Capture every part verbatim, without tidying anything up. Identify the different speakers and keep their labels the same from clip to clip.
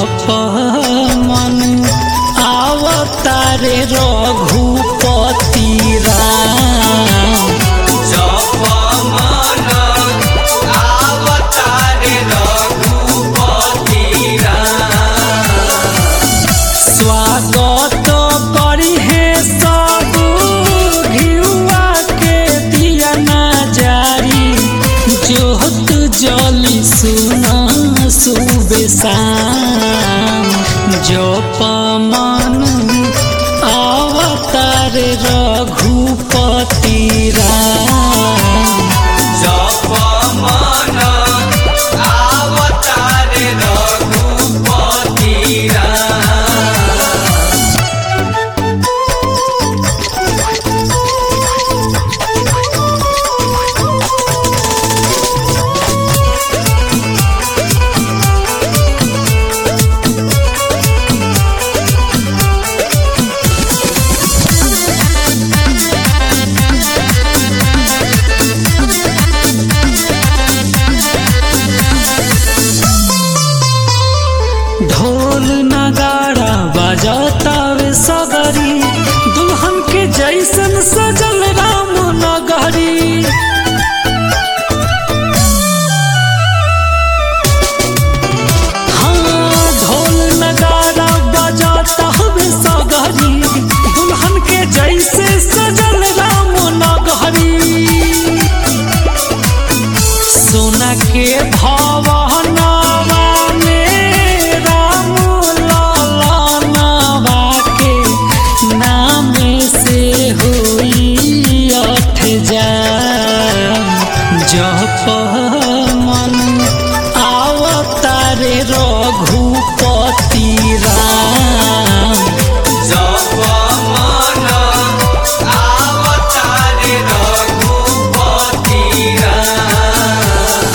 Speaker 1: जप मन आवतारे रघुपति राम।
Speaker 2: जप मन आवतारे रघुपति राम।
Speaker 1: स्वागत करी है सब घिउआ के दिया ना जारी, जोत जली सुना सुबह शाम। जप मन आवतारे रघुपति राम।
Speaker 2: जप मन आवतारे रघुपति राम।
Speaker 1: ढोल नगाड़ा बजातावे सगरी, दुल्हन के जैसन सजल राम नगरी। हाँ, ढोल नगाड़ा बजातावे सगरी, दुल्हन के जैसे सजल राम नगरी। सोना के भवनवा में राम ललनवा के नाम से हुई अठ जाम। जप मन आवतारे रघुपति राम।
Speaker 2: जप मन आवतारे रघुपति राम।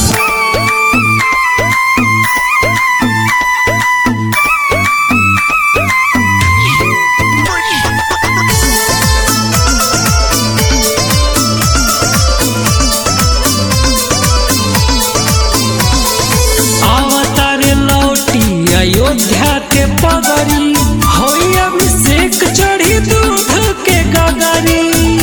Speaker 1: आवतारे लौटी अयोध्या के पगरी, होई अभिषेक चढ़ी दूध के गगरी।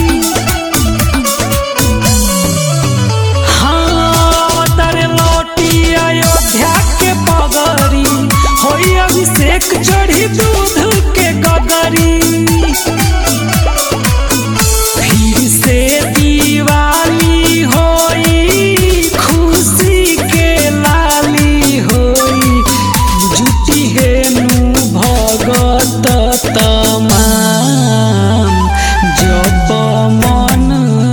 Speaker 1: हाँ, आवतारे लौटी अयोध्या के पगरी, होई अभिषेक चढ़ी दूध के गगरी। फिर से दिवाली होई, खुशी के लाली होई, जुटी हेनु भगत तमाम। जप मन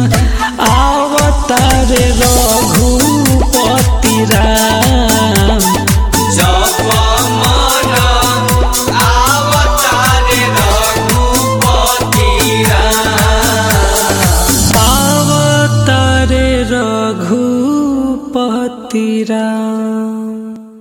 Speaker 1: आवतारे रघुपति राम।
Speaker 2: जप मन आवतारे रघुपति राम।
Speaker 1: आवतारे रघुपति राम।